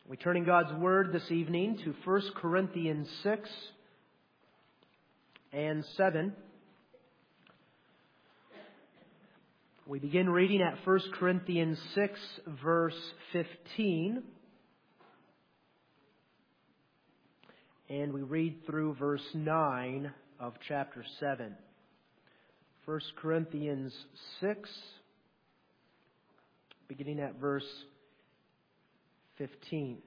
We turn in God's Word this evening to 1 Corinthians 6 and 7. We begin reading at 1 Corinthians 6, verse 15. And we read through verse 9 of chapter 7. 1 Corinthians 6, beginning at verse 15.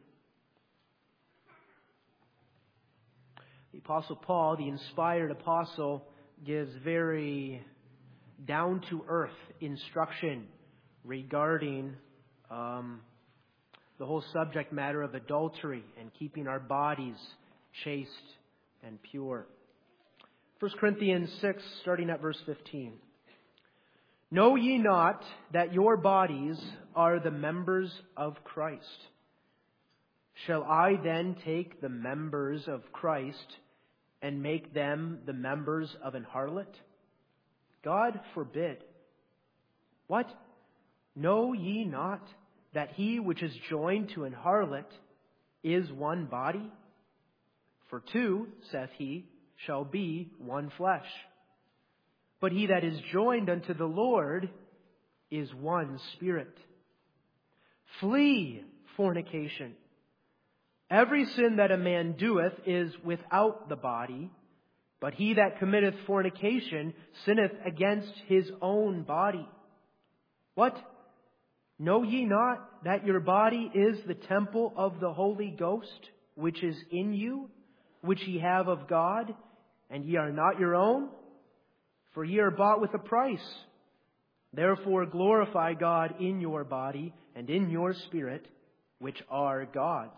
The Apostle Paul, the inspired apostle, gives very down-to-earth instruction regarding the whole subject matter of adultery and keeping our bodies chaste and pure. 1 Corinthians 6, starting at verse 15. Know ye not that your bodies are the members of Christ? Shall I then take the members of Christ and make them the members of an harlot? God forbid. What? Know ye not that he which is joined to an harlot is one body? For two, saith he, shall be one flesh. But he that is joined unto the Lord is one spirit. Flee fornication. Every sin that a man doeth is without the body, but he that committeth fornication sinneth against his own body. What? Know ye not that your body is the temple of the Holy Ghost, which is in you, which ye have of God, and ye are not your own? For ye are bought with a price. Therefore glorify God in your body and in your spirit, which are God's.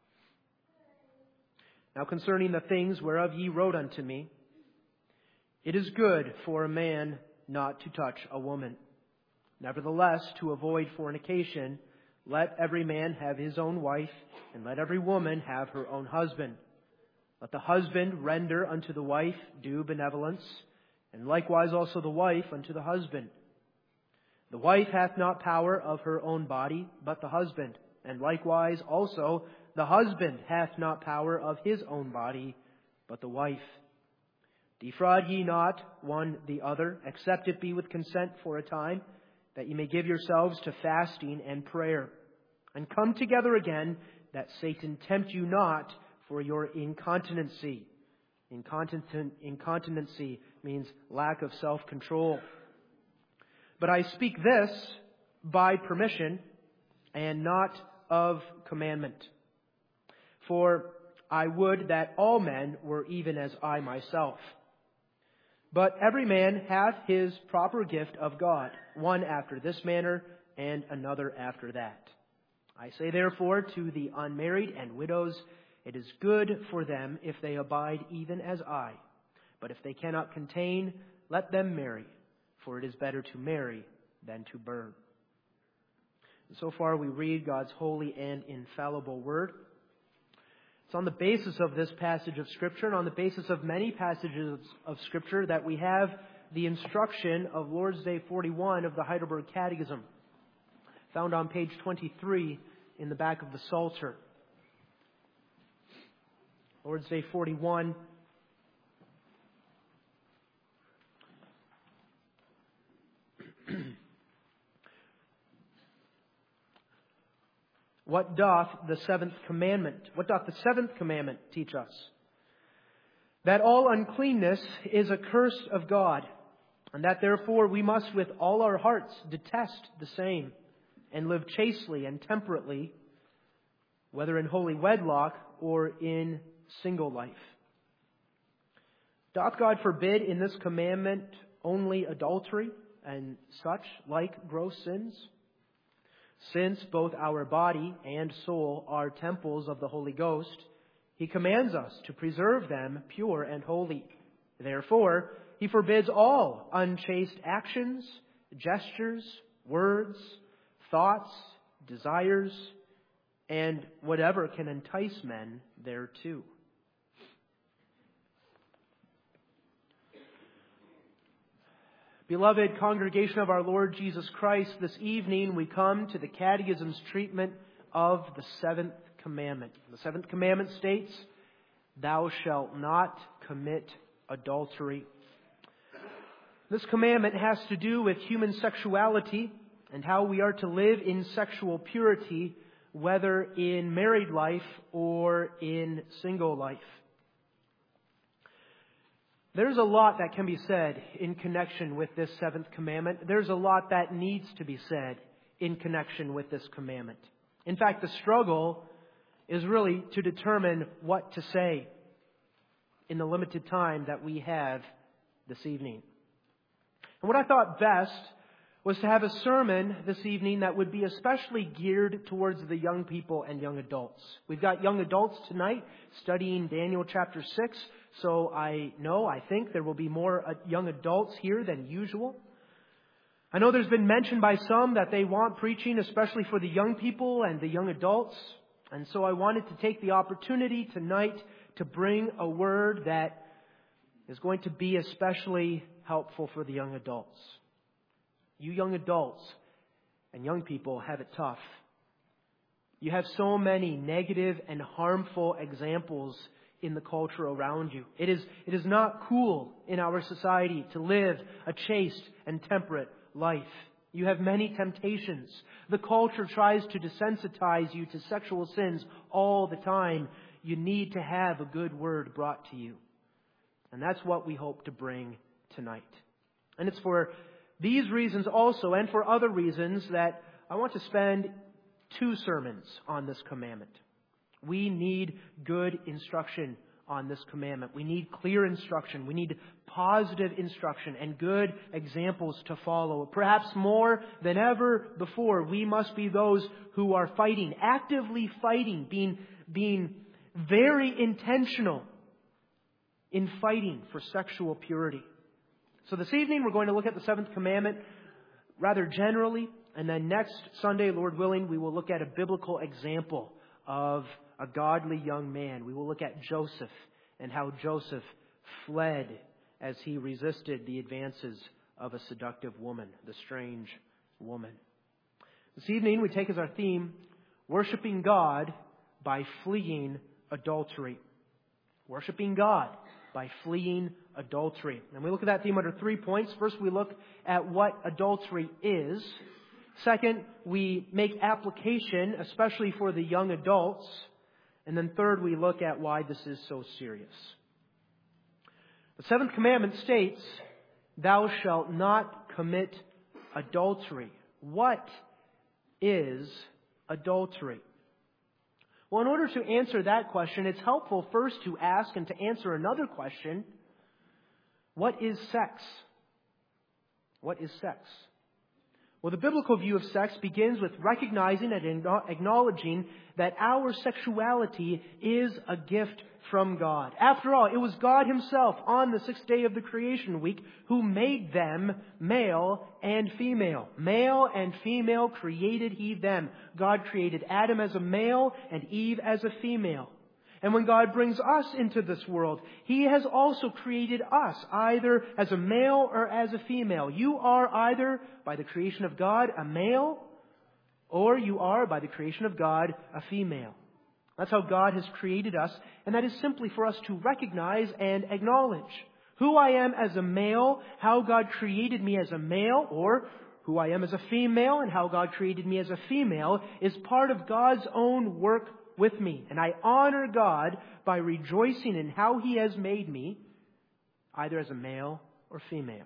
Now concerning the things whereof ye wrote unto me, it is good for a man not to touch a woman. Nevertheless, to avoid fornication, let every man have his own wife, and let every woman have her own husband. Let the husband render unto the wife due benevolence, and likewise also the wife unto the husband. The wife hath not power of her own body, but the husband, and likewise also the husband hath not power of his own body, but the wife. Defraud ye not one the other, except it be with consent for a time, that ye may give yourselves to fasting and prayer, and come together again, that Satan tempt you not for your incontinency. Incontinency means lack of self-control. But I speak this by permission and not of commandment. For I would that all men were even as I myself. But every man hath his proper gift of God, one after this manner, and another after that. I say therefore to the unmarried and widows, it is good for them if they abide even as I. But if they cannot contain, let them marry, for it is better to marry than to burn. And so far we read God's holy and infallible word. It's on the basis of this passage of Scripture and on the basis of many passages of Scripture that we have the instruction of Lord's Day 41 of the Heidelberg Catechism, found on page 23 in the back of the Psalter. Lord's Day 41. What doth the seventh commandment teach us? That all uncleanness is a curse of God, and that therefore we must with all our hearts detest the same, and live chastely and temperately, whether in holy wedlock or in single life. Doth God forbid in this commandment only adultery and such like gross sins? Since both our body and soul are temples of the Holy Ghost, He commands us to preserve them pure and holy. Therefore, He forbids all unchaste actions, gestures, words, thoughts, desires, and whatever can entice men thereto. Beloved congregation of our Lord Jesus Christ, this evening we come to the Catechism's treatment of the seventh commandment. The seventh commandment states, "Thou shalt not commit adultery." This commandment has to do with human sexuality and how we are to live in sexual purity, whether in married life or in single life. There's a lot that can be said in connection with this seventh commandment. There's a lot that needs to be said in connection with this commandment. In fact, the struggle is really to determine what to say in the limited time that we have this evening. And what I thought best was to have a sermon this evening that would be especially geared towards the young people and young adults. We've got young adults tonight studying Daniel chapter 6, so I think there will be more young adults here than usual. I know there's been mentioned by some that they want preaching especially for the young people and the young adults, and so I wanted to take the opportunity tonight to bring a word that is going to be especially helpful for the young adults. You young adults and young people have it tough. You have so many negative and harmful examples in the culture around you. It is not cool in our society to live a chaste and temperate life. You have many temptations. The culture tries to desensitize you to sexual sins all the time. You need to have a good word brought to you. And that's what we hope to bring tonight. And it's for these reasons also, and for other reasons, that I want to spend 2 sermons on this commandment. We need good instruction on this commandment. We need clear instruction. We need positive instruction and good examples to follow. Perhaps more than ever before, we must be those who are fighting, actively fighting, being very intentional in fighting for sexual purity. So this evening we're going to look at the 7th commandment rather generally, and then next Sunday, Lord willing, we will look at a biblical example of a godly young man. We will look at Joseph and how Joseph fled as he resisted the advances of a seductive woman, the strange woman. This evening we take as our theme, worshiping God by fleeing adultery. Worshiping God by fleeing adultery. And we look at that theme under 3 points. First, we look at what adultery is. Second, we make application, especially for the young adults. And then third, we look at why this is so serious. The 7th commandment states, "Thou shalt not commit adultery." What is adultery? Well, in order to answer that question, it's helpful first to ask and to answer another question. What is sex? What is sex? Well, the biblical view of sex begins with recognizing and acknowledging that our sexuality is a gift from God. After all, it was God Himself on the 6th day of the creation week who made them male and female. Male and female created He them. God created Adam as a male and Eve as a female. And when God brings us into this world, He has also created us either as a male or as a female. You are either, by the creation of God, a male, or you are, by the creation of God, a female. That's how God has created us, and that is simply for us to recognize and acknowledge who I am as a male, how God created me as a male, or who I am as a female and how God created me as a female is part of God's own work with me. And I honor God by rejoicing in how He has made me, either as a male or female.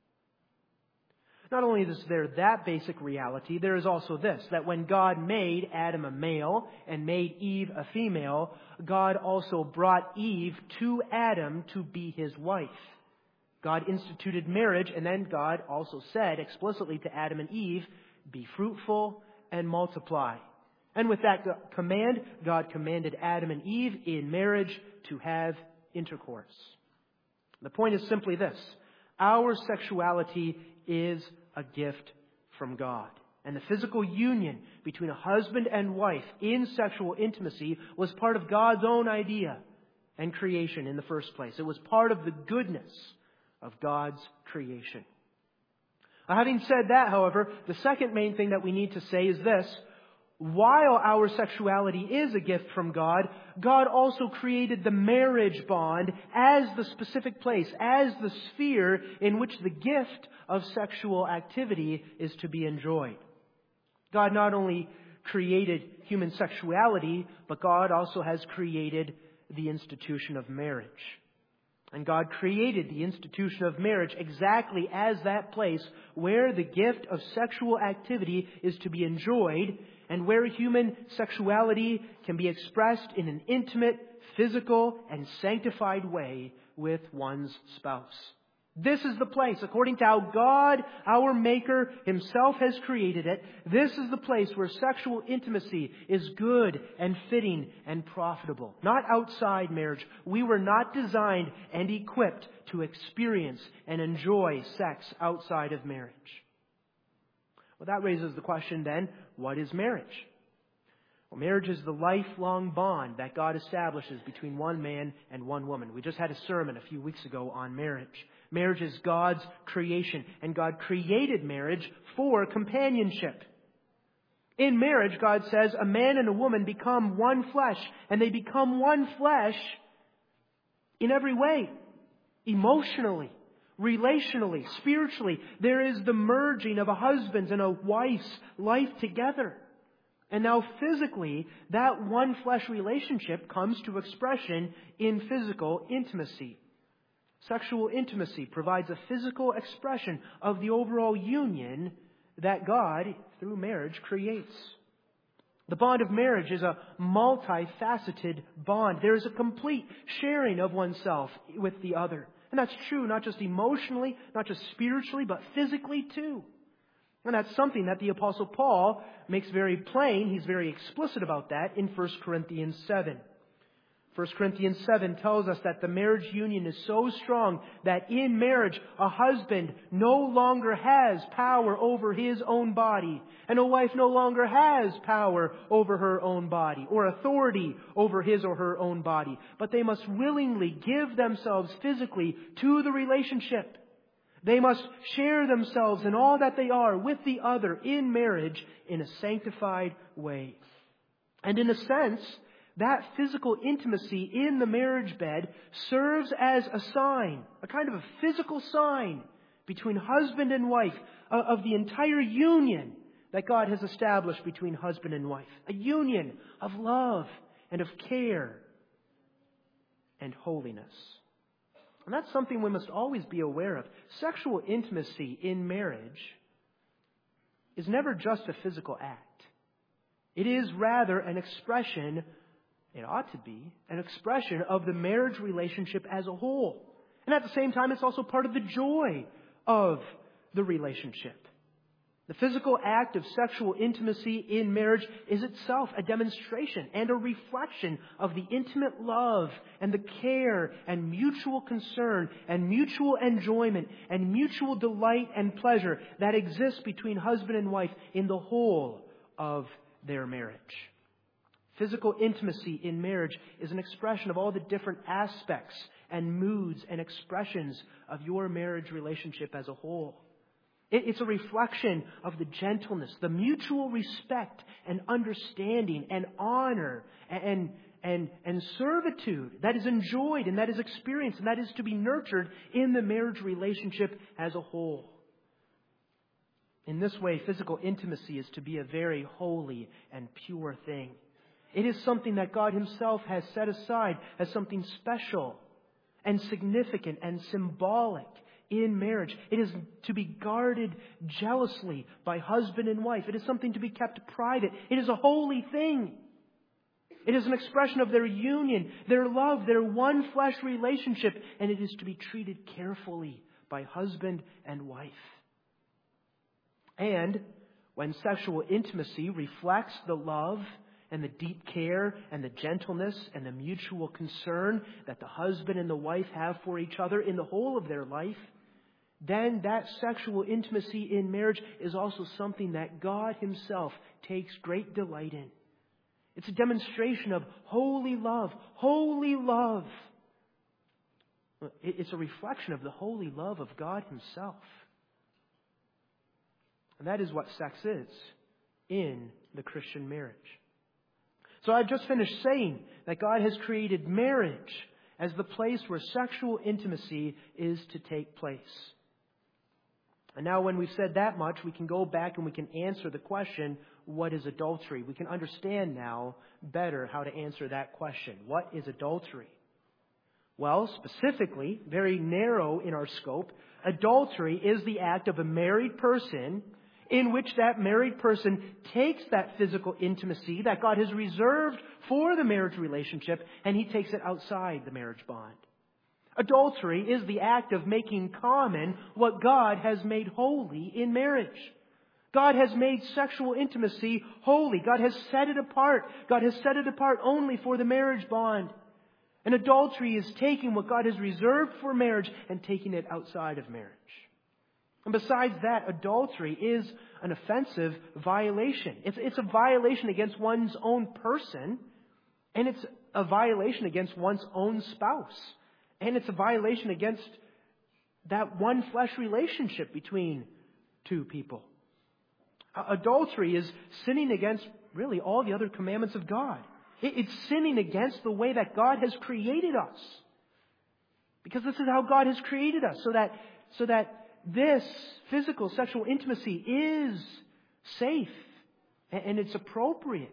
Not only is there that basic reality, there is also this, that when God made Adam a male and made Eve a female, God also brought Eve to Adam to be his wife. God instituted marriage, and then God also said explicitly to Adam and Eve, be fruitful and multiply. And with that command, God commanded Adam and Eve in marriage to have intercourse. The point is simply this. Our sexuality is a gift from God. And the physical union between a husband and wife in sexual intimacy was part of God's own idea and creation in the first place. It was part of the goodness of God's creation. Having said that, however, the second main thing that we need to say is this. while our sexuality is a gift from God, God also created the marriage bond as the specific place, as the sphere in which the gift of sexual activity is to be enjoyed. God not only created human sexuality, but God also has created the institution of marriage. And God created the institution of marriage exactly as that place where the gift of sexual activity is to be enjoyed and where human sexuality can be expressed in an intimate, physical, and sanctified way with one's spouse. This is the place, according to how God, our Maker, Himself has created it. This is the place where sexual intimacy is good and fitting and profitable. Not outside marriage. We were not designed and equipped to experience and enjoy sex outside of marriage. Well, that raises the question then, what is marriage? Well, marriage is the lifelong bond that God establishes between one man and one woman. We just had a sermon a few weeks ago on marriage. Marriage is God's creation, and God created marriage for companionship. In marriage, God says a man and a woman become one flesh, and they become one flesh in every way. Emotionally, relationally, spiritually. There is the merging of a husband's and a wife's life together. And now physically, that one flesh relationship comes to expression in physical intimacy. Sexual intimacy provides a physical expression of the overall union that God, through marriage, creates. The bond of marriage is a multifaceted bond. There is a complete sharing of oneself with the other. And that's true not just emotionally, not just spiritually, but physically too. And that's something that the Apostle Paul makes very plain. He's very explicit about that in 1 Corinthians 7. 1 Corinthians 7 tells us that the marriage union is so strong that in marriage a husband no longer has power over his own body, and a wife no longer has power over her own body or authority over his or her own body. But they must willingly give themselves physically to the relationship. They must share themselves in all that they are with the other in marriage in a sanctified way. And in a sense, that physical intimacy in the marriage bed serves as a sign, a kind of a physical sign between husband and wife of the entire union that God has established between husband and wife. A union of love and of care and holiness. And that's something we must always be aware of. Sexual intimacy in marriage is never just a physical act. It is rather an expression, it ought to be, an expression of the marriage relationship as a whole. And at the same time, it's also part of the joy of the relationship. The physical act of sexual intimacy in marriage is itself a demonstration and a reflection of the intimate love and the care and mutual concern and mutual enjoyment and mutual delight and pleasure that exists between husband and wife in the whole of their marriage. Physical intimacy in marriage is an expression of all the different aspects and moods and expressions of your marriage relationship as a whole. It's a reflection of the gentleness, the mutual respect and understanding and honor and servitude that is enjoyed and that is experienced and that is to be nurtured in the marriage relationship as a whole. In this way, physical intimacy is to be a very holy and pure thing. It is something that God Himself has set aside as something special and significant and symbolic in marriage. It is to be guarded jealously by husband and wife. It is something to be kept private. It is a holy thing. It is an expression of their union, their love, their one flesh relationship, and it is to be treated carefully by husband and wife. And when sexual intimacy reflects the love and the deep care and the gentleness and the mutual concern that the husband and the wife have for each other in the whole of their life, then that sexual intimacy in marriage is also something that God Himself takes great delight in. It's a demonstration of holy love. Holy love. It's a reflection of the holy love of God Himself. And that is what sex is in the Christian marriage. So I've just finished saying that God has created marriage as the place where sexual intimacy is to take place. And now when we've said that much, we can go back and we can answer the question, what is adultery? We can understand now better how to answer that question. What is adultery? Well, specifically, very narrow in our scope, adultery is the act of a married person in which that married person takes that physical intimacy that God has reserved for the marriage relationship and he takes it outside the marriage bond. Adultery is the act of making common what God has made holy in marriage. God has made sexual intimacy holy. God has set it apart. God has set it apart only for the marriage bond. And adultery is taking what God has reserved for marriage and taking it outside of marriage. And besides that, adultery is an offensive violation. It's a violation against one's own person, and it's a violation against one's own spouse. And it's a violation against that one flesh relationship between two people. Adultery is sinning against really all the other commandments of God. It's sinning against the way that God has created us. Because this is how God has created us, so that this physical sexual intimacy is safe and it's appropriate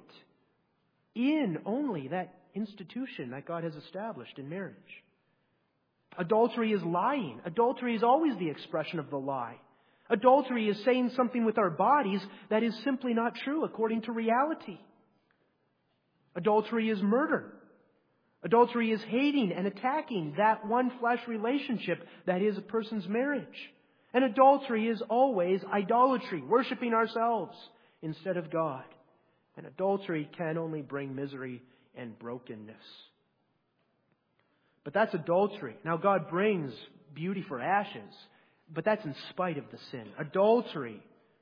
in only that institution that God has established in marriage. Adultery is lying. Adultery is always the expression of the lie. Adultery is saying something with our bodies that is simply not true according to reality. Adultery is murder. Adultery is hating and attacking that one flesh relationship that is a person's marriage. And adultery is always idolatry, worshiping ourselves instead of God. And adultery can only bring misery and brokenness. But that's adultery. Now God brings beauty for ashes, but that's in spite of the sin. Adultery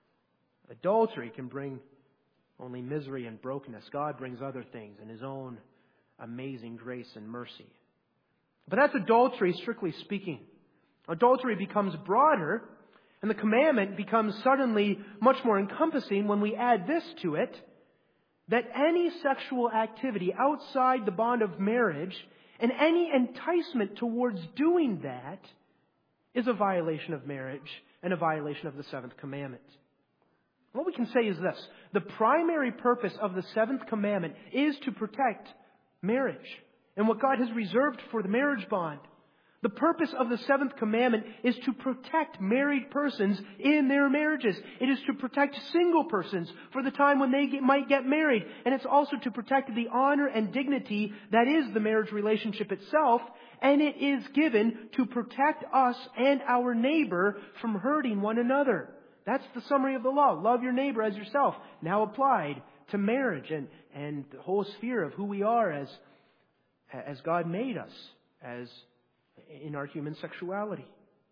can bring only misery and brokenness. God brings other things in His own amazing grace and mercy. But that's adultery, strictly speaking. Adultery becomes broader, and the commandment becomes suddenly much more encompassing when we add this to it, that any sexual activity outside the bond of marriage and any enticement towards doing that is a violation of marriage and a violation of the seventh commandment. What we can say is this: the primary purpose of the seventh commandment is to protect marriage and what God has reserved for the marriage bond. The purpose of the seventh commandment is to protect married persons in their marriages. It is to protect single persons for the time when they might get married. And it's also to protect the honor and dignity that is the marriage relationship itself. And it is given to protect us and our neighbor from hurting one another. That's the summary of the law. Love your neighbor as yourself. Now applied to marriage and the whole sphere of who we are as God made us, as in our human sexuality.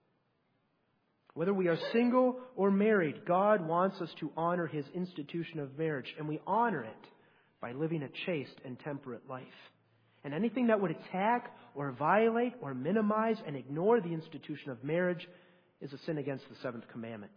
Whether we are single or married, God wants us to honor His institution of marriage, and we honor it by living a chaste and temperate life. And anything that would attack or violate or minimize and ignore the institution of marriage is a sin against the seventh commandment.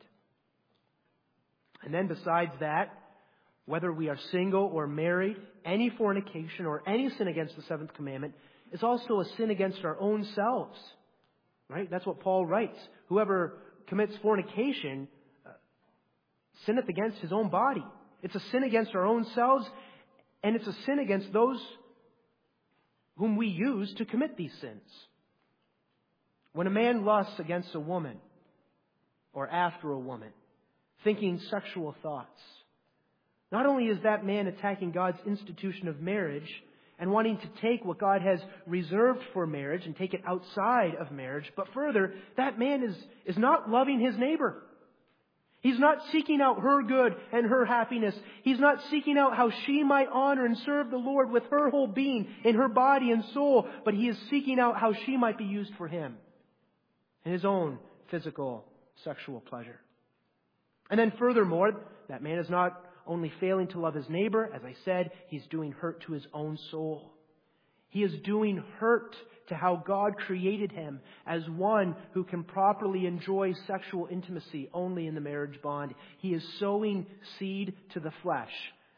And then besides that, whether we are single or married, any fornication or any sin against the seventh commandment is also a sin against our own selves. Right? That's what Paul writes. Whoever commits fornication sinneth against his own body. It's a sin against our own selves, and it's a sin against those whom we use to commit these sins. When a man lusts against a woman or after a woman, thinking sexual thoughts, not only is that man attacking God's institution of marriage and wanting to take what God has reserved for marriage and take it outside of marriage, but further, that man is not loving his neighbor. He's not seeking out her good and her happiness. He's not seeking out how she might honor and serve the Lord with her whole being in her body and soul, but he is seeking out how she might be used for him in his own physical sexual pleasure. And then furthermore, that man is not only failing to love his neighbor, as I said, he's doing hurt to his own soul. He is doing hurt to how God created him as one who can properly enjoy sexual intimacy only in the marriage bond. He is sowing seed to the flesh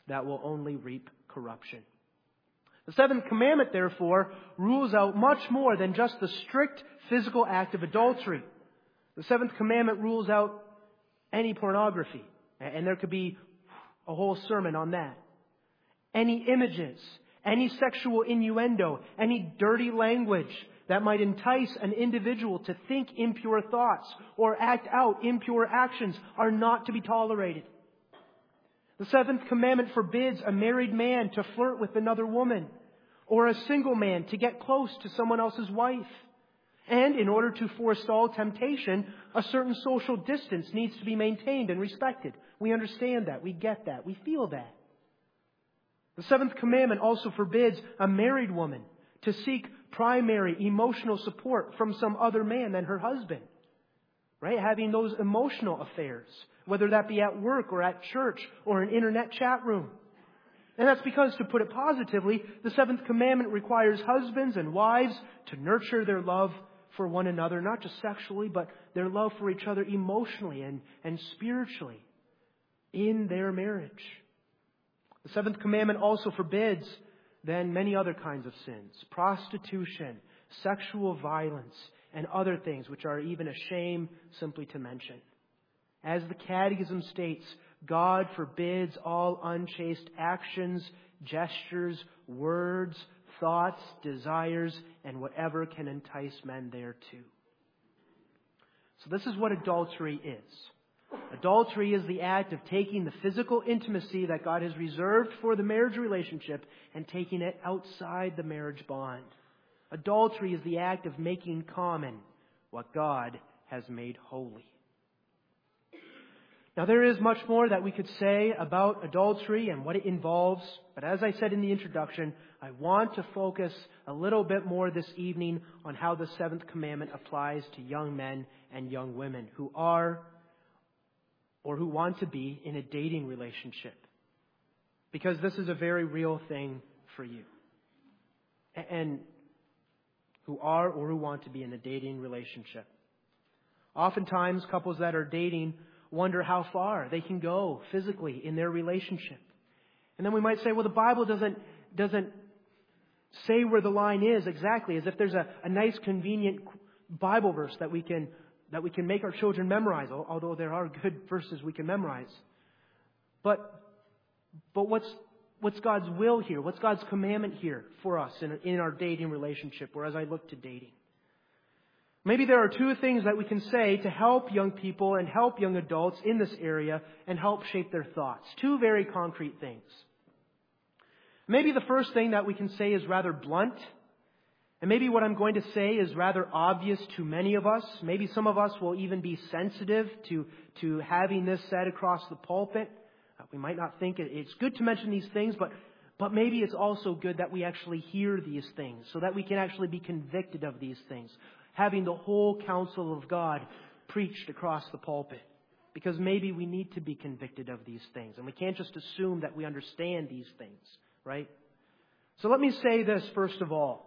that will only reap corruption. The seventh commandment, therefore, rules out much more than just the strict physical act of adultery. The seventh commandment rules out any pornography, and there could be a whole sermon on that. Any images, any sexual innuendo, any dirty language that might entice an individual to think impure thoughts or act out impure actions are not to be tolerated. The seventh commandment forbids a married man to flirt with another woman or a single man to get close to someone else's wife. And in order to forestall temptation, a certain social distance needs to be maintained and respected. We understand that. We get that. We feel that. The seventh commandment also forbids a married woman to seek primary emotional support from some other man than her husband. Right? Having those emotional affairs, whether that be at work or at church or an internet chat room. And that's because, to put it positively, the seventh commandment requires husbands and wives to nurture their love for one another, not just sexually, but their love for each other emotionally and spiritually in their marriage. The seventh commandment also forbids then many other kinds of sins: prostitution, sexual violence, and other things which are even a shame simply to mention. As the Catechism states, God forbids all unchaste actions, gestures, words, thoughts, desires, and whatever can entice men thereto. So this is what adultery is. Adultery is the act of taking the physical intimacy that God has reserved for the marriage relationship and taking it outside the marriage bond. Adultery is the act of making common what God has made holy. Now, there is much more that we could say about adultery and what it involves, but as I said in the introduction, I want to focus a little bit more this evening on how the seventh commandment applies to young men and young women who are or who want to be in a dating relationship. Because this is a very real thing for you. And who are or who want to be in a dating relationship. Oftentimes, couples that are dating wonder how far they can go physically in their relationship. And then we might say, well, the Bible doesn't say where the line is exactly, as if there's a nice, convenient Bible verse that we can make our children memorize, although there are good verses we can memorize. But what's God's will here? What's God's commandment here for us in our dating relationship, or as I look to dating? Maybe there are two things that we can say to help young people and help young adults in this area and help shape their thoughts. Two very concrete things. Maybe the first thing that we can say is rather blunt. And maybe what I'm going to say is rather obvious to many of us. Maybe some of us will even be sensitive to having this said across the pulpit. We might not think it's good to mention these things, but maybe it's also good that we actually hear these things so that we can actually be convicted of these things. Having the whole counsel of God preached across the pulpit. Because maybe we need to be convicted of these things. And we can't just assume that we understand these things, right? So let me say this first of all.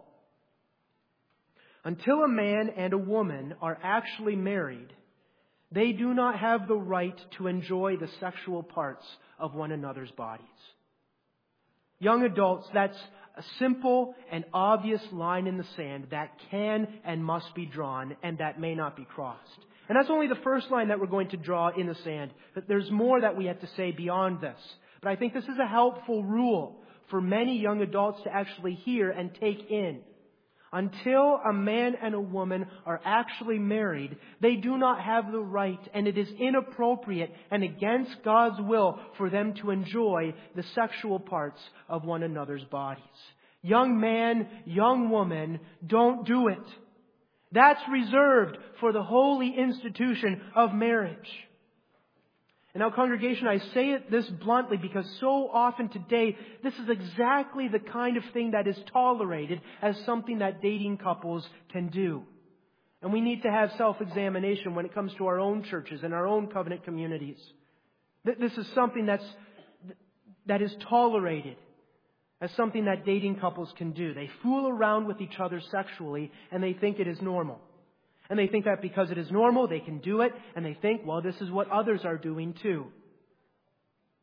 Until a man and a woman are actually married, they do not have the right to enjoy the sexual parts of one another's bodies. Young adults, that's a simple and obvious line in the sand that can and must be drawn and that may not be crossed. And that's only the first line that we're going to draw in the sand. But there's more that we have to say beyond this. But I think this is a helpful rule for many young adults to actually hear and take in. Until a man and a woman are actually married, they do not have the right, and it is inappropriate and against God's will for them to enjoy the sexual parts of one another's bodies. Young man, young woman, don't do it. That's reserved for the holy institution of marriage. And now, congregation, I say it this bluntly because so often today, this is exactly the kind of thing that is tolerated as something that dating couples can do. And we need to have self-examination when it comes to our own churches and our own covenant communities. This is something that is tolerated as something that dating couples can do. They fool around with each other sexually and they think it is normal. And they think that because it is normal, they can do it. And they think, well, this is what others are doing too.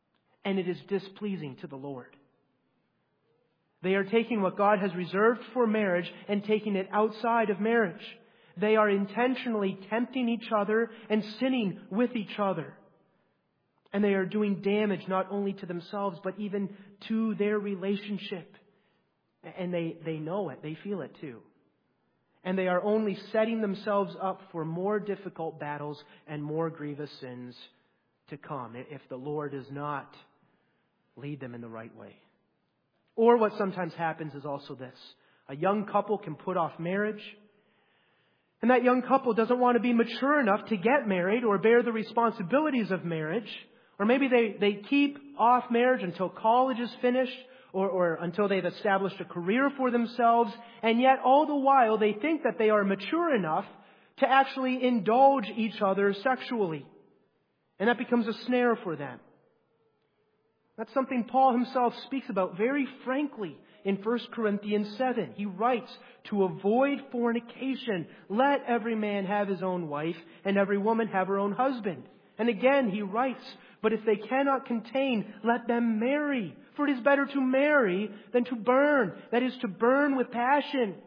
and it is displeasing to the Lord. They are taking what God has reserved for marriage and taking it outside of marriage. They are intentionally tempting each other and sinning with each other. And they are doing damage not only to themselves, but even to their relationship. And they know it. They feel it too. And they are only setting themselves up for more difficult battles and more grievous sins to come if the Lord does not lead them in the right way. Or what sometimes happens is also this. A young couple can put off marriage, and that young couple doesn't want to be mature enough to get married or bear the responsibilities of marriage. Or maybe they keep off marriage until college is finished or until they've established a career for themselves. And yet all the while they think that they are mature enough to actually indulge each other sexually. And that becomes a snare for them. That's something Paul himself speaks about very frankly in 1 Corinthians 7. He writes, to avoid fornication, let every man have his own wife and every woman have her own husband. And again he writes, but if they cannot contain, let them marry. For it is better to marry than to burn. That is, to burn with passion.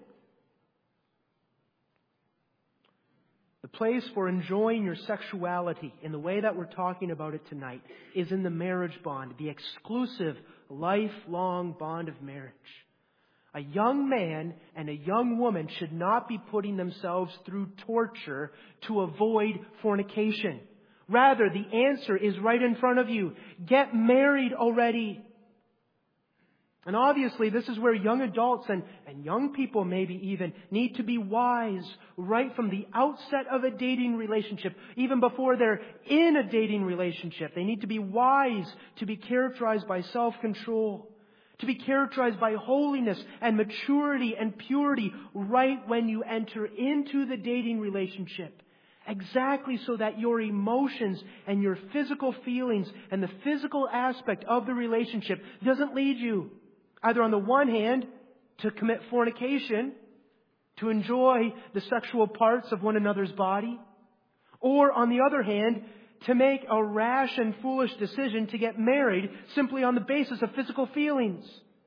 The place for enjoying your sexuality in the way that we're talking about it tonight is in the marriage bond, the exclusive, lifelong bond of marriage. A young man and a young woman should not be putting themselves through torture to avoid fornication. Rather, the answer is right in front of you. Get married already. And obviously, this is where young adults and young people maybe even need to be wise right from the outset of a dating relationship. Even before they're in a dating relationship, they need to be wise to be characterized by self-control, to be characterized by holiness and maturity and purity right when you enter into the dating relationship. Exactly so that your emotions and your physical feelings and the physical aspect of the relationship doesn't lead you either on the one hand to commit fornication, to enjoy the sexual parts of one another's body, or on the other hand to make a rash and foolish decision to get married simply on the basis of physical feelings.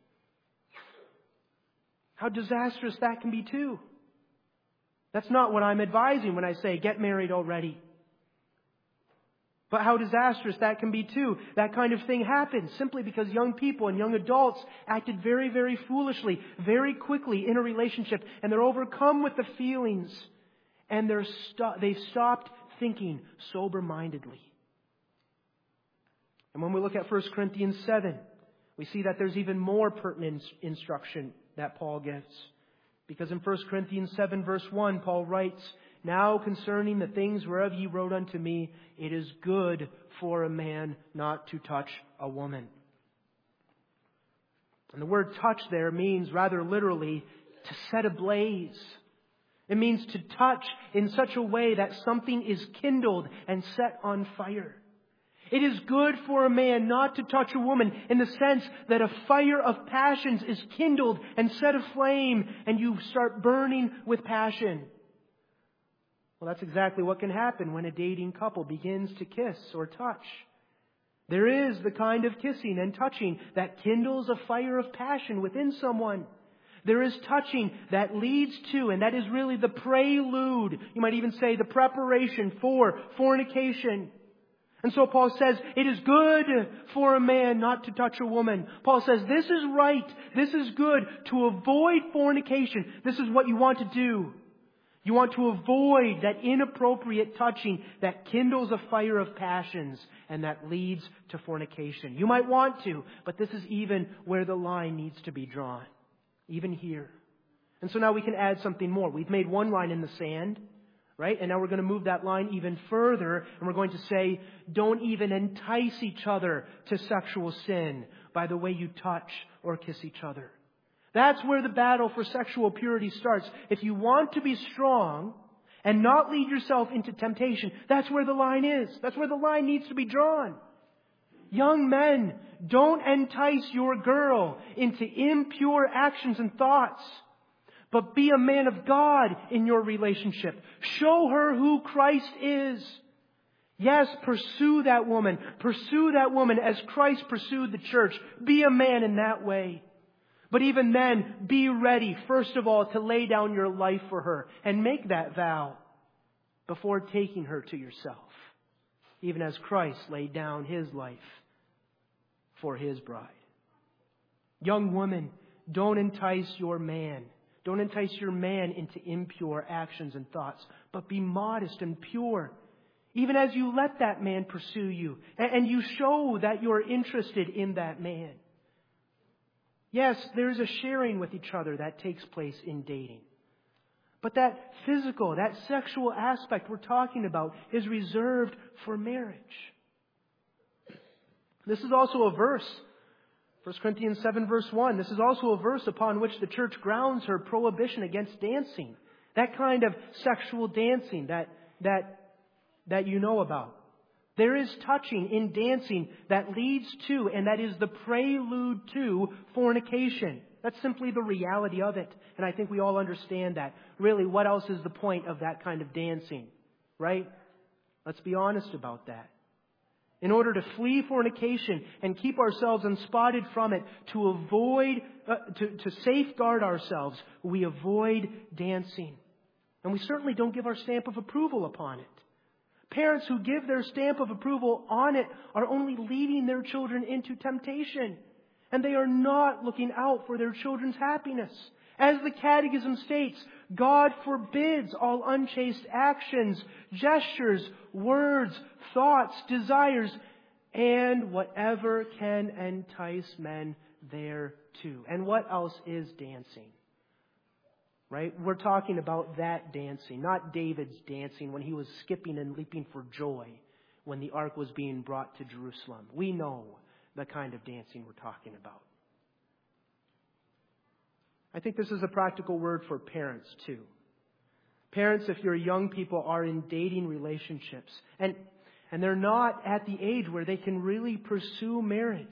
How disastrous that can be too. That's not what I'm advising when I say get married already. But how disastrous that can be too. That kind of thing happens simply because young people and young adults acted very, very foolishly, very quickly in a relationship, and they're overcome with the feelings, and they've stopped thinking sober-mindedly. And when we look at 1 Corinthians 7, we see that there's even more pertinent instruction that Paul gives. Because in 1 Corinthians 7 verse 1, Paul writes, now concerning the things whereof ye wrote unto me, it is good for a man not to touch a woman. And the word touch there means rather literally to set ablaze. It means to touch in such a way that something is kindled and set on fire. It is good for a man not to touch a woman in the sense that a fire of passions is kindled and set aflame and you start burning with passion. Well, that's exactly what can happen when a dating couple begins to kiss or touch. There is the kind of kissing and touching that kindles a fire of passion within someone. There is touching that leads to, and that is really the prelude, you might even say the preparation for fornication. And so Paul says, it is good for a man not to touch a woman. Paul says, this is right. This is good to avoid fornication. This is what you want to do. You want to avoid that inappropriate touching that kindles a fire of passions and that leads to fornication. You might want to, but this is even where the line needs to be drawn. Even here. And so now we can add something more. We've made one line in the sand. Right? And now we're going to move that line even further, and we're going to say, don't even entice each other to sexual sin by the way you touch or kiss each other. That's where the battle for sexual purity starts. If you want to be strong and not lead yourself into temptation, that's where the line is. That's where the line needs to be drawn. Young men, don't entice your girl into impure actions and thoughts. But be a man of God in your relationship. Show her who Christ is. Yes, pursue that woman. Pursue that woman as Christ pursued the church. Be a man in that way. But even then, be ready, first of all, to lay down your life for her and make that vow before taking her to yourself, even as Christ laid down His life for His bride. Young woman, don't entice your man. Don't entice your man into impure actions and thoughts, but be modest and pure, even as you let that man pursue you and you show that you're interested in that man. Yes, there's a sharing with each other that takes place in dating. But that physical, that sexual aspect we're talking about is reserved for marriage. This is also a verse, 1 Corinthians 7 verse 1. This is also a verse upon which the church grounds her prohibition against dancing. That kind of sexual dancing that you know about. There is touching in dancing that leads to, and that is the prelude to, fornication. That's simply the reality of it. And I think we all understand that. Really, what else is the point of that kind of dancing? Right? Let's be honest about that. In order to flee fornication and keep ourselves unspotted from it, to avoid, to safeguard ourselves, we avoid dancing. And we certainly don't give our stamp of approval upon it. Parents who give their stamp of approval on it are only leading their children into temptation. And they are not looking out for their children's happiness. As the Catechism states, God forbids all unchaste actions, gestures, words, thoughts, desires, and whatever can entice men thereto. And what else is dancing? Right? We're talking about that dancing, not David's dancing when he was skipping and leaping for joy when the ark was being brought to Jerusalem. We know the kind of dancing we're talking about. I think this is a practical word for parents too. Parents, if your young people are in dating relationships and they're not at the age where they can really pursue marriage,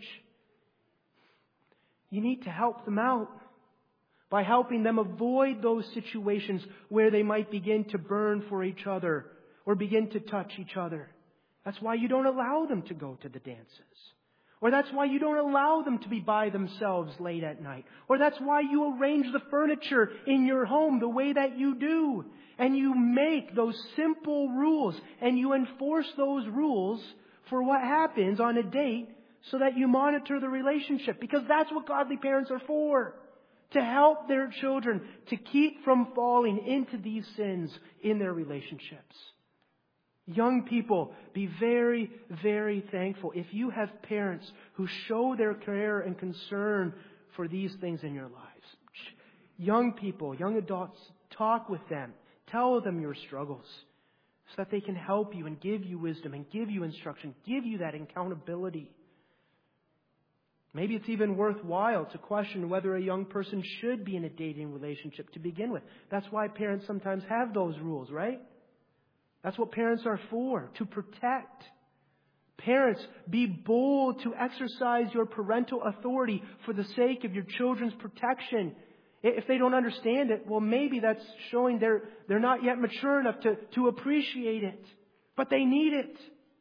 you need to help them out by helping them avoid those situations where they might begin to burn for each other or begin to touch each other. That's why you don't allow them to go to the dances. Or that's why you don't allow them to be by themselves late at night. Or that's why you arrange the furniture in your home the way that you do. And you make those simple rules and you enforce those rules for what happens on a date so that you monitor the relationship. Because that's what godly parents are for. To help their children to keep from falling into these sins in their relationships. Young people, be very, very thankful if you have parents who show their care and concern for these things in your lives. Young people, young adults, talk with them. Tell them your struggles so that they can help you and give you wisdom and give you instruction, give you that accountability. Maybe it's even worthwhile to question whether a young person should be in a dating relationship to begin with. That's why parents sometimes have those rules, right? That's what parents are for, to protect. Parents, be bold to exercise your parental authority for the sake of your children's protection. If they don't understand it, well, maybe that's showing they're not yet mature enough to appreciate it. But they need it.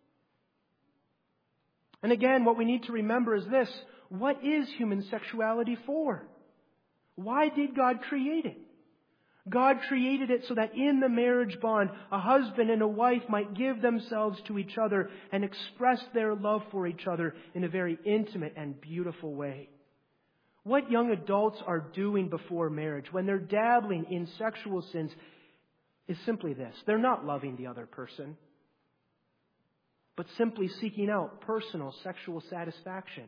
And again, what we need to remember is this. What is human sexuality for? Why did God create it? God created it so that in the marriage bond, a husband and a wife might give themselves to each other and express their love for each other in a very intimate and beautiful way. What young adults are doing before marriage when they're dabbling in sexual sins is simply this. They're not loving the other person, but simply seeking out personal sexual satisfaction.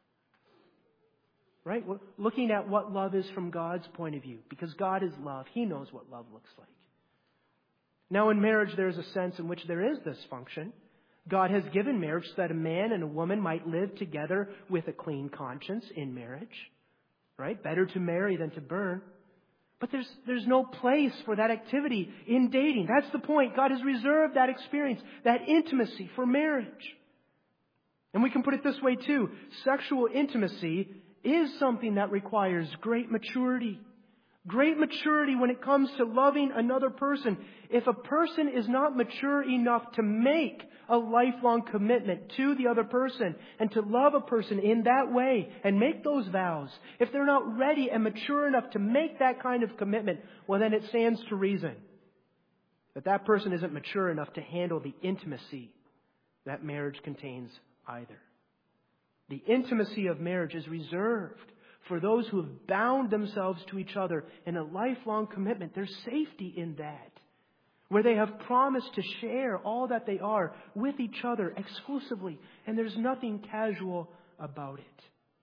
Right? We're looking at what love is from God's point of view. Because God is love. He knows what love looks like. Now in marriage there is a sense in which there is this function. God has given marriage so that a man and a woman might live together with a clean conscience in marriage. Right? Better to marry than to burn. But there's no place for that activity in dating. That's the point. God has reserved that experience, that intimacy for marriage. And we can put it this way too. Sexual intimacy is something that requires great maturity, Great maturity when it comes to loving another person. If a person is not mature enough to make a lifelong commitment to the other person and to love a person in that way and make those vows, if they're not ready and mature enough to make that kind of commitment, well, then it stands to reason that that person isn't mature enough to handle the intimacy that marriage contains either. The intimacy of marriage is reserved for those who have bound themselves to each other in a lifelong commitment. There's safety in that, where they have promised to share all that they are with each other exclusively, and there's nothing casual about it.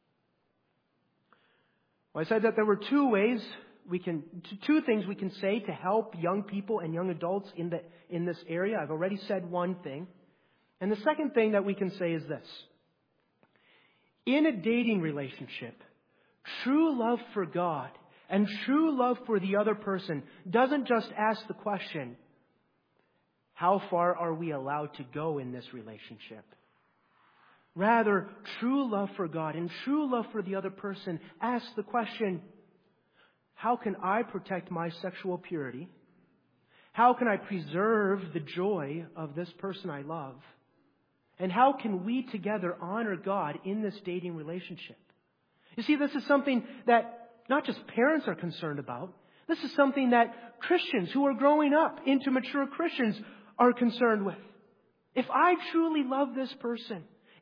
Well, I said that there were two things we can say to help young people and young adults in this area. I've already said one thing. And the second thing that we can say is this. In a dating relationship, true love for God and true love for the other person doesn't just ask the question, how far are we allowed to go in this relationship? Rather, true love for God and true love for the other person asks the question, how can I protect my sexual purity? How can I preserve the joy of this person I love? And how can we together honor God in this dating relationship? You see, this is something that not just parents are concerned about. This is something that Christians who are growing up into mature Christians are concerned with. If I truly love this person,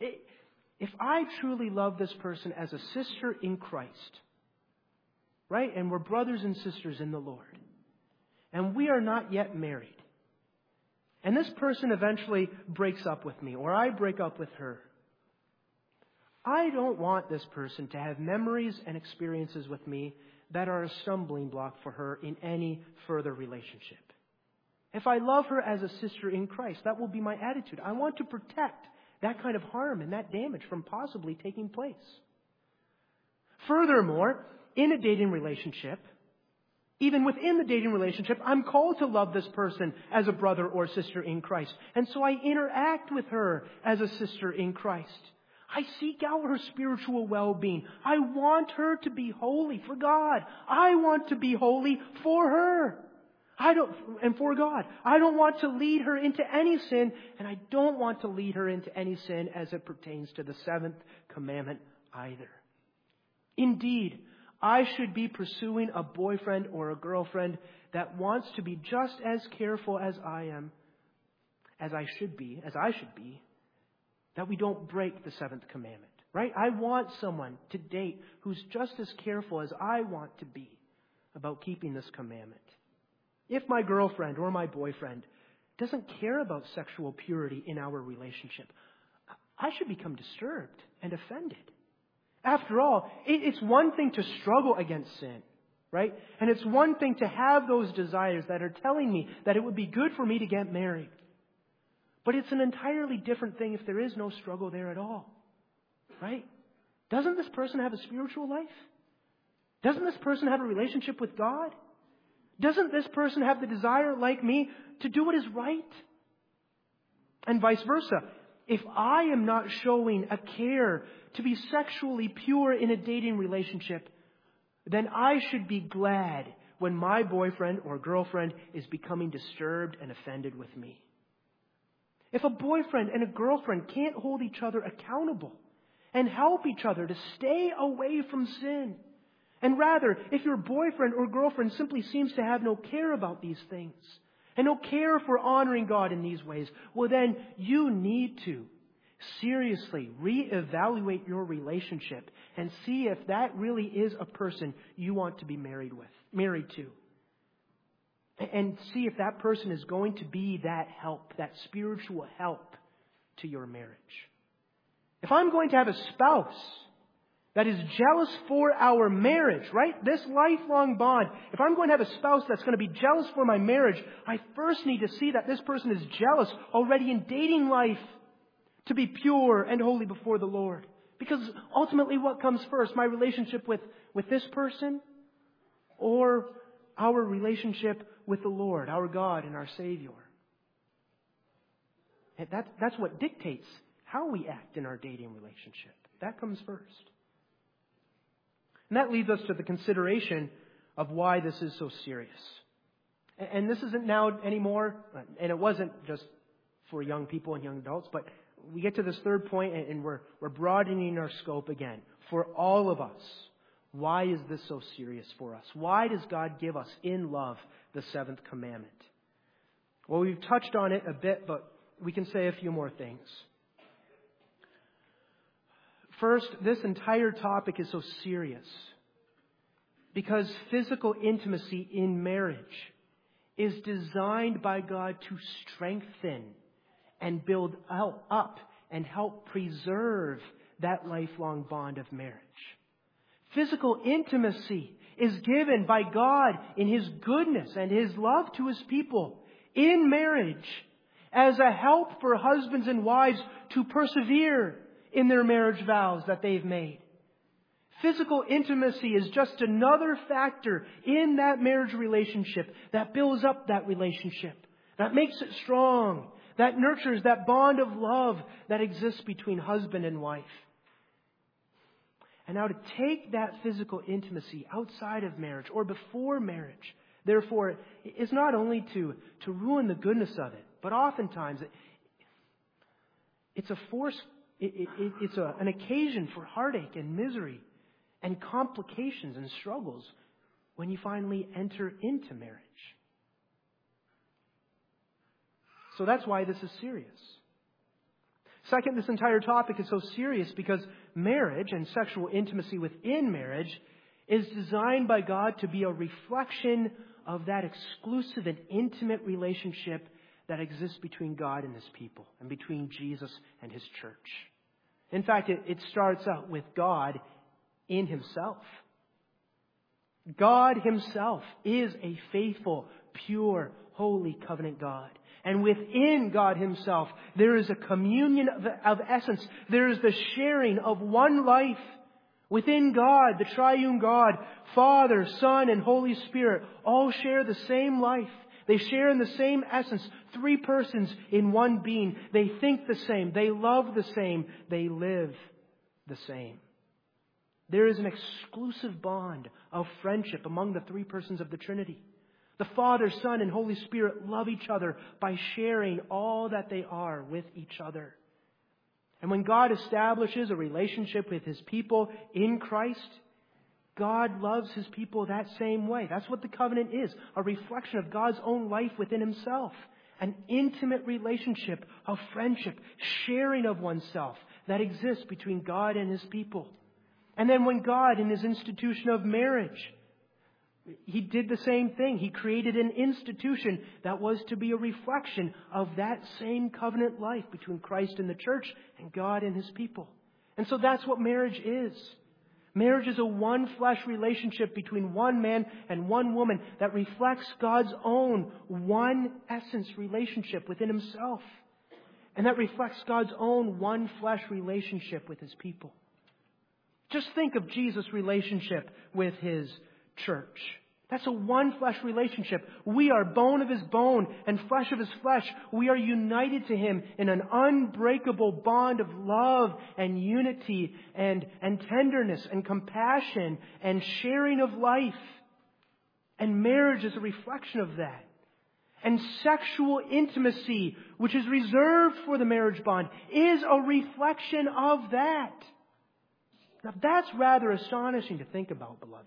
as a sister in Christ, right? And we're brothers and sisters in the Lord, and we are not yet married, and this person eventually breaks up with me, or I break up with her, I don't want this person to have memories and experiences with me that are a stumbling block for her in any further relationship. If I love her as a sister in Christ, that will be my attitude. I want to protect that kind of harm and that damage from possibly taking place. Furthermore, in a dating relationship, even within the dating relationship, I'm called to love this person as a brother or sister in Christ. And so I interact with her as a sister in Christ. I seek out her spiritual well-being. I want her to be holy for God. I want to be holy for her. And for God. I don't want to lead her into any sin, and I don't want to lead her into any sin as it pertains to the seventh commandment either. Indeed, I should be pursuing a boyfriend or a girlfriend that wants to be just as careful as I should be, that we don't break the seventh commandment, right? I want someone to date who's just as careful as I want to be about keeping this commandment. If my girlfriend or my boyfriend doesn't care about sexual purity in our relationship, I should become disturbed and offended. After all, it's one thing to struggle against sin, right? And it's one thing to have those desires that are telling me that it would be good for me to get married. But it's an entirely different thing if there is no struggle there at all, right? Doesn't this person have a spiritual life? Doesn't this person have a relationship with God? Doesn't this person have the desire, like me, to do what is right? And vice versa. If I am not showing a care to be sexually pure in a dating relationship, then I should be glad when my boyfriend or girlfriend is becoming disturbed and offended with me. If a boyfriend and a girlfriend can't hold each other accountable and help each other to stay away from sin, and rather, if your boyfriend or girlfriend simply seems to have no care about these things and no care for honoring God in these ways, well then you need to seriously reevaluate your relationship and see if that really is a person you want to be married to. And see if that person is going to be that help, that spiritual help to your marriage. If I'm going to have a spouse that is jealous for our marriage, right? This lifelong bond. If I'm going to have a spouse that's going to be jealous for my marriage, I first need to see that this person is jealous already in dating life to be pure and holy before the Lord. Because ultimately what comes first? My relationship with this person or our relationship with the Lord, our God and our Savior? And that's what dictates how we act in our dating relationship. That comes first. And that leads us to the consideration of why this is so serious. And this isn't now anymore, and it wasn't just for young people and young adults, but we get to this third point, and we're broadening our scope again. For all of us, why is this so serious for us? Why does God give us in love the seventh commandment? Well, we've touched on it a bit, but we can say a few more things. First, this entire topic is so serious because physical intimacy in marriage is designed by God to strengthen and build up and help preserve that lifelong bond of marriage. Physical intimacy is given by God in His goodness and His love to His people in marriage as a help for husbands and wives to persevere in their marriage vows that they've made. Physical intimacy is just another factor in that marriage relationship that builds up that relationship, that makes it strong, that nurtures that bond of love that exists between husband and wife. And now to take that physical intimacy outside of marriage or before marriage, therefore, is not only to ruin the goodness of it, but oftentimes it's a force. It's an occasion for heartache and misery and complications and struggles when you finally enter into marriage. So that's why this is serious. Second, this entire topic is so serious because marriage and sexual intimacy within marriage is designed by God to be a reflection of that exclusive and intimate relationship that exists between God and His people and between Jesus and His church. In fact, it starts out with God in Himself. God Himself is a faithful, pure, holy covenant God. And within God Himself, there is a communion of essence. There is the sharing of one life. Within God, the triune God, Father, Son, and Holy Spirit all share the same life. They share in the same essence, three persons in one being. They think the same. They love the same. They live the same. There is an exclusive bond of friendship among the three persons of the Trinity. The Father, Son, and Holy Spirit love each other by sharing all that they are with each other. And when God establishes a relationship with His people in Christ, God loves His people that same way. That's what the covenant is, a reflection of God's own life within Himself. An intimate relationship of friendship, sharing of oneself that exists between God and His people. And then when God, in His institution of marriage, He did the same thing. He created an institution that was to be a reflection of that same covenant life between Christ and the church and God and His people. And so that's what marriage is. Marriage is a one-flesh relationship between one man and one woman that reflects God's own one-essence relationship within Himself. And that reflects God's own one-flesh relationship with His people. Just think of Jesus' relationship with His church. That's a one-flesh relationship. We are bone of His bone and flesh of His flesh. We are united to Him in an unbreakable bond of love and unity and tenderness and compassion and sharing of life. And marriage is a reflection of that. And sexual intimacy, which is reserved for the marriage bond, is a reflection of that. Now that's rather astonishing to think about, beloved.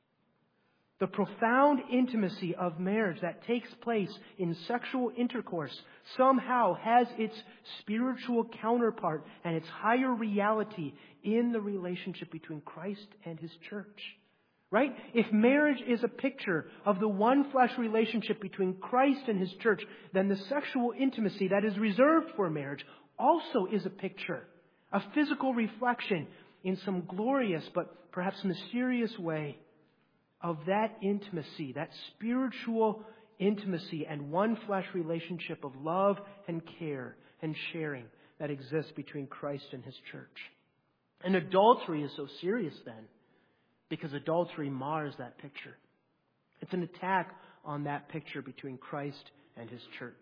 The profound intimacy of marriage that takes place in sexual intercourse somehow has its spiritual counterpart and its higher reality in the relationship between Christ and His church. Right? If marriage is a picture of the one flesh relationship between Christ and His church, then the sexual intimacy that is reserved for marriage also is a picture, a physical reflection in some glorious but perhaps mysterious way of that intimacy, that spiritual intimacy and one flesh relationship of love and care and sharing that exists between Christ and His church. And adultery is so serious then, because adultery mars that picture. It's an attack on that picture between Christ and His church.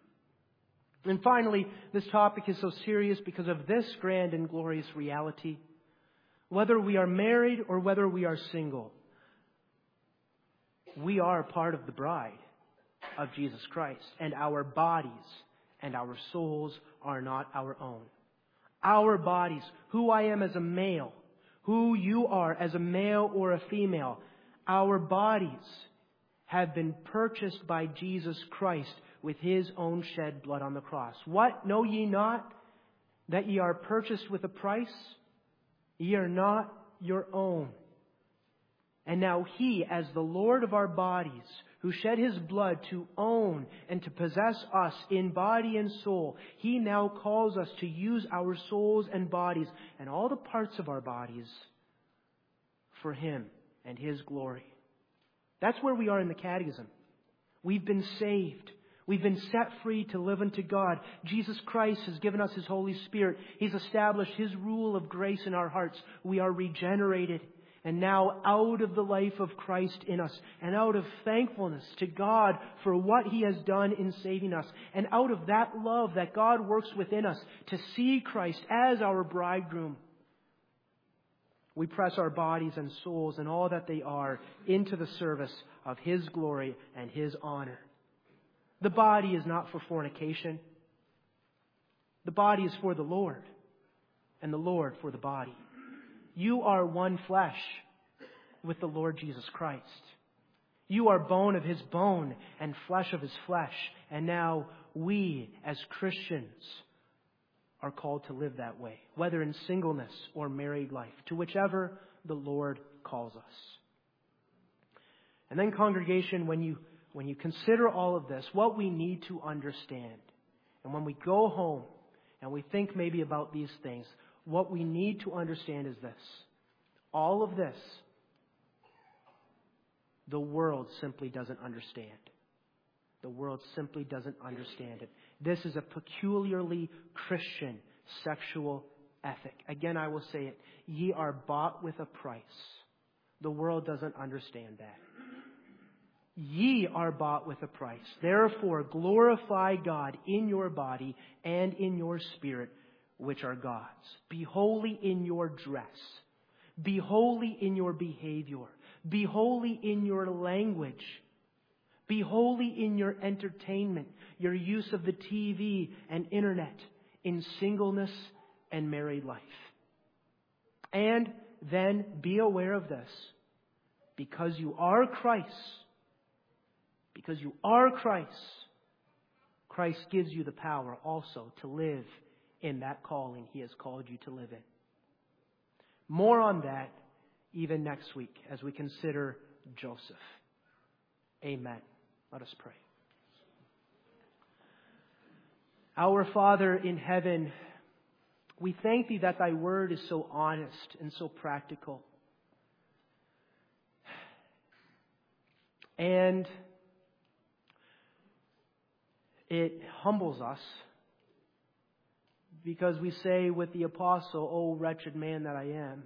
And finally, this topic is so serious because of this grand and glorious reality. Whether we are married or whether we are single, we are part of the bride of Jesus Christ, and our bodies and our souls are not our own. Our bodies, who I am as a male, who you are as a male or a female, our bodies have been purchased by Jesus Christ with His own shed blood on the cross. What? Know ye not that ye are purchased with a price? Ye are not your own. And now He, as the Lord of our bodies, who shed His blood to own and to possess us in body and soul, He now calls us to use our souls and bodies and all the parts of our bodies for Him and His glory. That's where we are in the Catechism. We've been saved. We've been set free to live unto God. Jesus Christ has given us His Holy Spirit. He's established His rule of grace in our hearts. We are regenerated. And now out of the life of Christ in us, and out of thankfulness to God for what He has done in saving us, and out of that love that God works within us to see Christ as our bridegroom, we press our bodies and souls and all that they are into the service of His glory and His honor. The body is not for fornication. The body is for the Lord, and the Lord for the body. You are one flesh with the Lord Jesus Christ. You are bone of His bone and flesh of His flesh. And now we, as Christians, are called to live that way, whether in singleness or married life, to whichever the Lord calls us. And then, congregation, when you consider all of this, what we need to understand, and when we go home and we think maybe about these things, what we need to understand is this. All of this, the world simply doesn't understand. The world simply doesn't understand it. This is a peculiarly Christian sexual ethic. Again, I will say it. Ye are bought with a price. The world doesn't understand that. Ye are bought with a price. Therefore, glorify God in your body and in your spirit, which are God's. Be holy in your dress. Be holy in your behavior. Be holy in your language. Be holy in your entertainment, your use of the TV and internet, in singleness and married life. And then be aware of this. Because you are Christ, Christ gives you the power also to live in that calling He has called you to live in. More on that even next week as we consider Joseph. Amen. Let us pray. Our Father in heaven, we thank Thee that Thy word is so honest and so practical. And it humbles us, because we say with the apostle, "O wretched man that I am."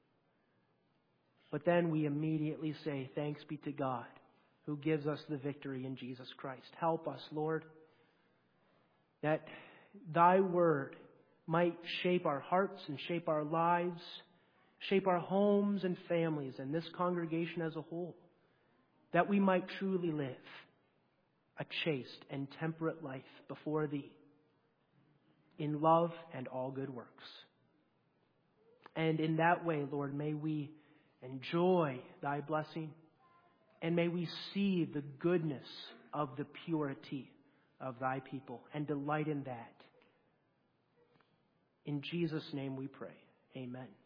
But then we immediately say, "Thanks be to God who gives us the victory in Jesus Christ." Help us, Lord, that Thy word might shape our hearts and shape our lives, shape our homes and families and this congregation as a whole, that we might truly live a chaste and temperate life before Thee, in love and all good works. And in that way, Lord, may we enjoy Thy blessing, and may we see the goodness of the purity of Thy people and delight in that. In Jesus' name we pray. Amen.